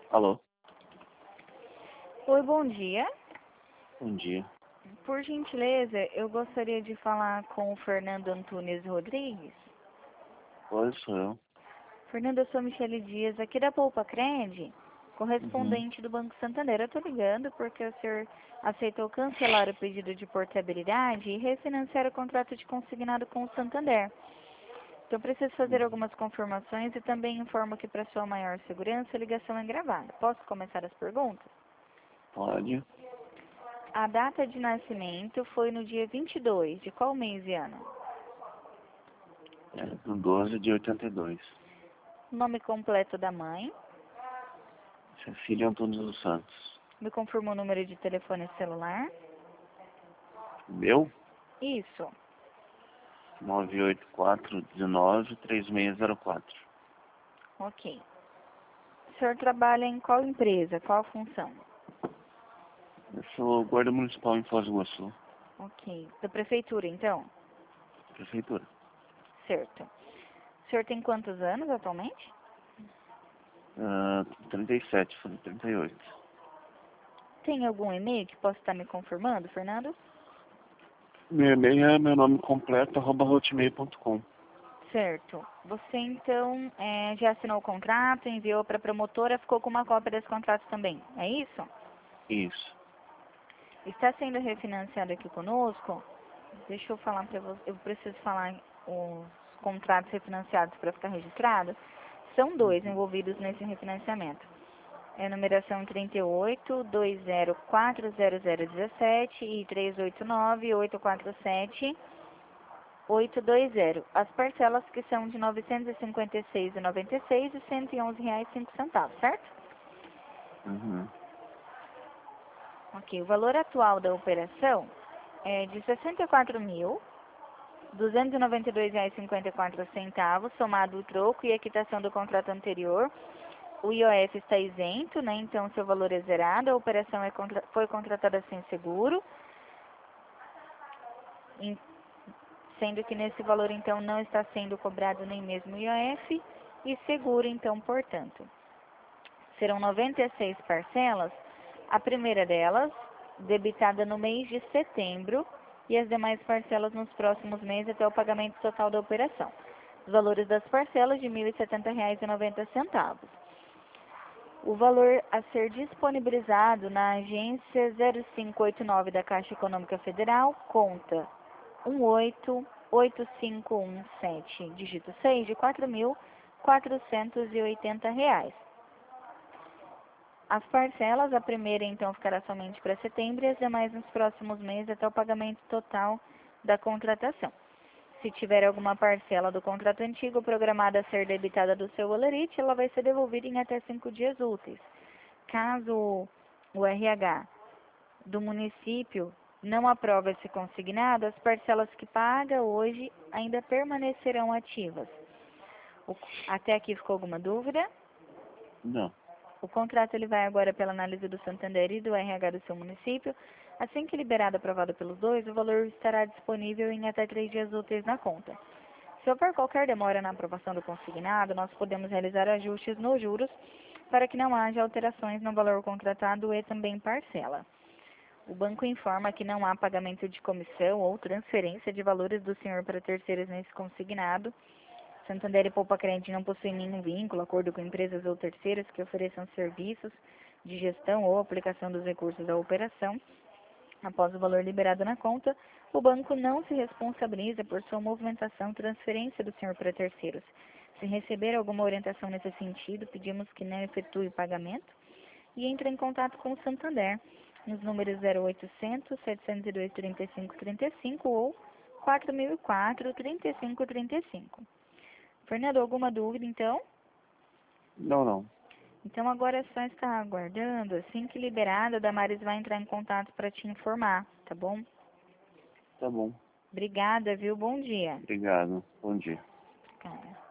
Alô, Oi, bom dia. bom dia. Por gentileza, eu gostaria de falar com o Fernando Antunes Rodrigues. Oi, sou eu. Fernando, eu sou Michele Dias, aqui da Poupa Cred, Uhum. correspondente do Banco Santander. Eu tô ligando porque o senhor aceitou cancelar o pedido de portabilidade e refinanciar o contrato de consignado com o Santander. Então, eu preciso fazer Uhum. algumas confirmações e também informo que, para sua maior segurança, a ligação é gravada. Posso começar as perguntas? Pode. A data de nascimento foi no dia 22, de qual mês e ano? É do 12 de 82. Nome completo da mãe. Cecília Antunes dos Santos. Me confirma o número de telefone celular. Meu? Isso. 984193604. Ok. O senhor trabalha em qual empresa? Qual função? Eu sou guarda municipal em Foz do Iguaçu, Ok. Da prefeitura, então? prefeitura. Certo. O senhor tem quantos anos atualmente? 37, falei 38. Tem algum e-mail que possa estar me confirmando, Fernando? Meu e-mail é meu nome completo, @hotmail.com. Certo. Você, então, já assinou o contrato, enviou para a promotora, ficou com uma cópia desse contrato também. É isso? Isso. Está sendo refinanciado aqui conosco. Deixa eu falar para você, eu preciso falar os contratos refinanciados para ficar registrado. São dois Uhum. envolvidos nesse refinanciamento. É a numeração 38 20400017 e 389 847 820. As parcelas que são de R$ 956,96 e R$ 111,05, certo? Uhum. Ok, o valor atual da operação é de R$ 64.292,54, somado o troco e a quitação do contrato anterior. O IOF está isento, né? Então seu valor é zerado. A operação foi contratada sem seguro, em- sendo que nesse valor então não está sendo cobrado nem mesmo IOF e seguro, então, portanto. Serão 96 parcelas, a primeira delas debitada no mês de setembro e as demais parcelas nos próximos meses até o pagamento total da operação. Os valores das parcelas de R$ 1.070,90. O valor a ser disponibilizado na agência 0589 da Caixa Econômica Federal, conta 188517, dígito 6, de R$ 4.480. As parcelas, a primeira então ficará somente para setembro e as demais nos próximos meses até o pagamento total da contratação. Se tiver alguma parcela do contrato antigo programada a ser debitada do seu holerite, ela vai ser devolvida em até 5 dias úteis. Caso o RH do município não aprove esse consignado, as parcelas que paga hoje ainda permanecerão ativas. Até aqui ficou alguma dúvida? Não. O contrato ele vai agora pela análise do Santander e do RH do seu município. Assim que liberado e aprovado pelos dois, o valor estará disponível em até 3 dias úteis na conta. Se houver qualquer demora na aprovação do consignado, nós podemos realizar ajustes nos juros para que não haja alterações no valor contratado e também parcela. O banco informa que não há pagamento de comissão ou transferência de valores do senhor para terceiros nesse consignado. Santander e Poupa Cred não possuem nenhum vínculo, acordo com empresas ou terceiras que ofereçam serviços de gestão ou aplicação dos recursos da operação. Após o valor liberado na conta, o banco não se responsabiliza por sua movimentação e transferência do senhor para terceiros. Se receber alguma orientação nesse sentido, pedimos que não efetue o pagamento e entre em contato com o Santander nos números 0800 702 3535 ou 4004 3535. Fernando, alguma dúvida então? Não, não. Então agora é só estar aguardando. Assim que liberada, a Damares vai entrar em contato para te informar, tá bom? Tá bom. Obrigada, viu? Bom dia. Obrigado. Bom dia. Cara.